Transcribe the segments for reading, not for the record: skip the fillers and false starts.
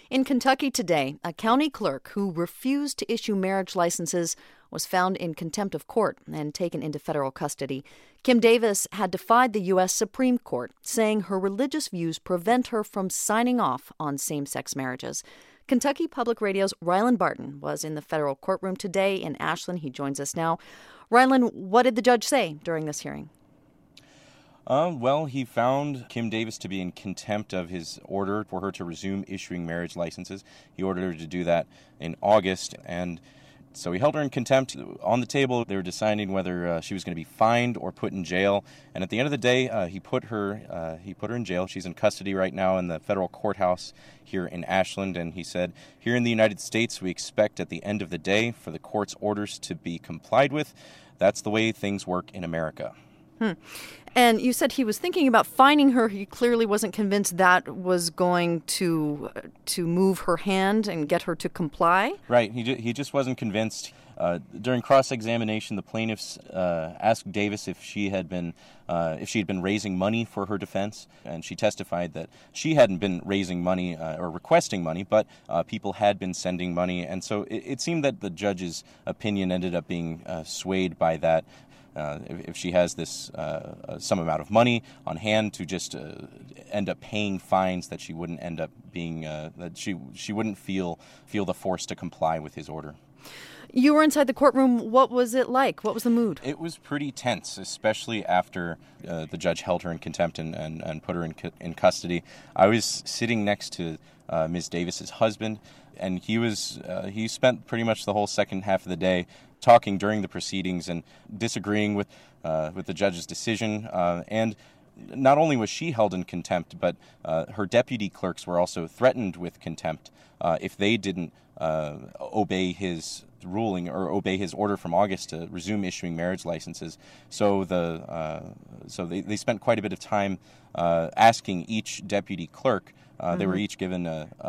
In Kentucky today, a county clerk who refused to issue marriage licenses was found in contempt of court and taken into federal custody. Kim Davis had defied the U.S. Supreme Court, saying her religious views prevent her from signing off on same-sex marriages. Kentucky Public Radio's Rylan Barton was in the federal courtroom today in Ashland. He joins us now. Rylan, what did the judge say during this hearing? Well, he found Kim Davis to be in contempt of his order for her to resume issuing marriage licenses. He ordered her to do that in August, and so he held her in contempt. On the table, they were deciding whether she was going to be fined or put in jail. And at the end of the day, he put her in jail. She's in custody right now in the federal courthouse here in Ashland. And he said, here in the United States, we expect at the end of the day for the court's orders to be complied with. That's the way things work in America. And you said he was thinking about fining her. He clearly wasn't convinced that was going to move her hand and get her to comply. Right. He just wasn't convinced. During cross-examination, the plaintiffs asked Davis if she had been raising money for her defense, and she testified that she hadn't been raising money or requesting money, but people had been sending money, and so it seemed that the judge's opinion ended up being swayed by that. If she has this some amount of money on hand to just end up paying fines, that she wouldn't end up being that she wouldn't feel the force to comply with his order. You were inside the courtroom. What was it like? What was the mood? It was pretty tense, especially after the judge held her in contempt and put her in custody. I was sitting next to Ms. Davis's husband, and he spent pretty much the whole second half of the day talking during the proceedings and disagreeing with the judge's decision. And not only was she held in contempt, but her deputy clerks were also threatened with contempt if they didn't obey his ruling or obey his order from August to resume issuing marriage licenses. So they spent quite a bit of time asking each deputy clerk. They were each given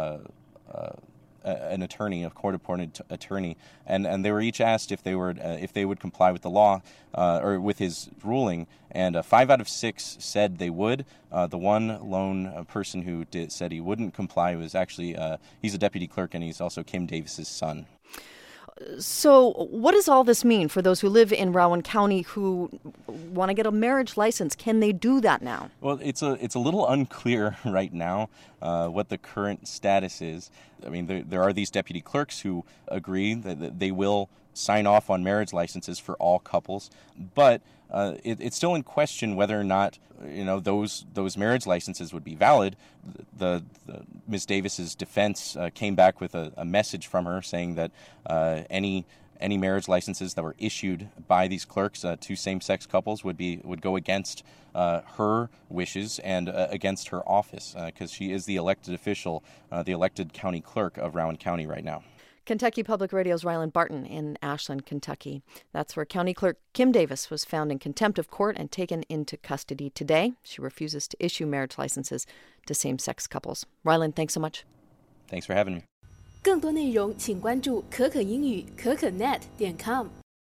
an attorney, a court-appointed attorney, and they were each asked if they would comply with the law or with his ruling, and 5 out of 6 said they would. The one lone person who said he wouldn't comply was actually he's a deputy clerk, and he's also Kim Davis's son. So what does all this mean for those who live in Rowan County who want to get a marriage license? Can they do that now? Well, it's a little unclear right now what the current status is. I mean, there are these deputy clerks who agree that they will sign off on marriage licenses for all couples, but it's still in question whether or not those marriage licenses would be valid. The Ms. Davis's defense came back with a message from her saying that any marriage licenses that were issued by these clerks to same-sex couples would go against her wishes and against her office, because she is the elected official, the elected county clerk of Rowan County right now. Kentucky Public Radio's Rylan Barton in Ashland, Kentucky. That's where County Clerk Kim Davis was found in contempt of court and taken into custody today. She refuses to issue marriage licenses to same-sex couples. Rylan, thanks so much. Thanks for having me. 更多内容请关注可可英语可可net.com。